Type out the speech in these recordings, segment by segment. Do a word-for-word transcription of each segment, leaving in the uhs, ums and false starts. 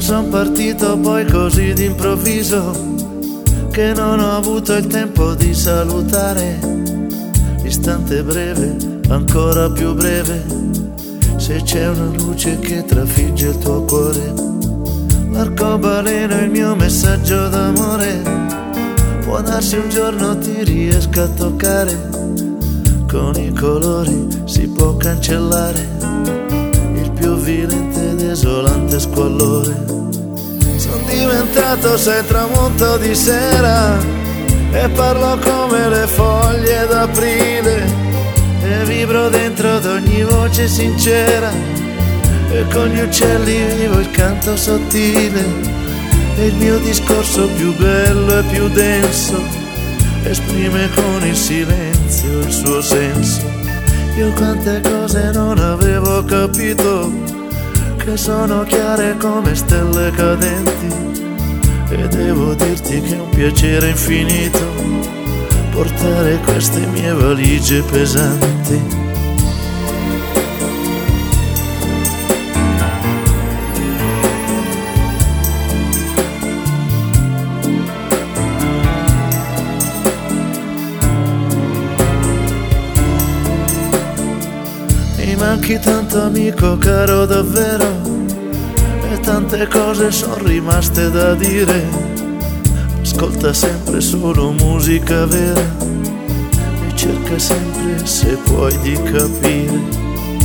son partito poi così d'improvviso che non ho avuto il tempo di salutare. Istante breve, ancora più breve, se c'è una luce che trafigge il tuo cuore. L'arcobaleno è il mio messaggio d'amore, può darsi un giorno ti riesca a toccare. Con i colori si può cancellare il più violente ed desolante squallore. Sono diventato sei tramonto di sera e parlo come le foglie d'aprile e vibro dentro ad ogni voce sincera e con gli uccelli vivo il canto sottile e il mio discorso più bello e più denso esprime con il silenzio il suo senso. Io quante cose non avevo capito, che sono chiare come stelle cadenti, e devo dirti che è un piacere infinito portare queste mie valigie pesanti. Mi manchi tanto amico caro davvero, e tante cose sono rimaste da dire. Ascolta sempre solo musica vera e cerca sempre se puoi di capire.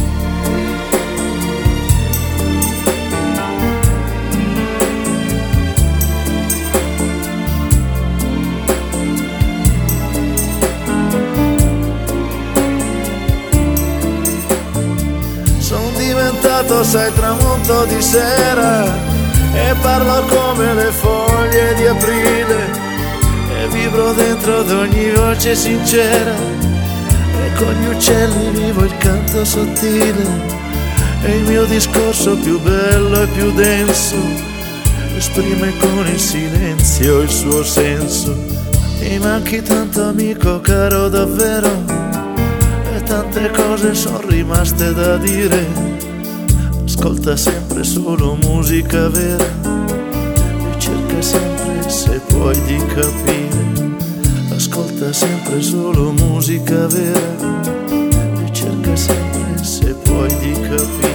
Sei tramonto di sera e parlo come le foglie di aprile e vibro dentro ad ogni voce sincera e con gli uccelli vivo il canto sottile e il mio discorso più bello e più denso esprime con il silenzio il suo senso. Mi manchi tanto amico caro davvero, e tante cose sono rimaste da dire. Ascolta sempre solo musica vera e cerca sempre se puoi di capire. Ascolta sempre solo musica vera e cerca sempre se puoi di capire.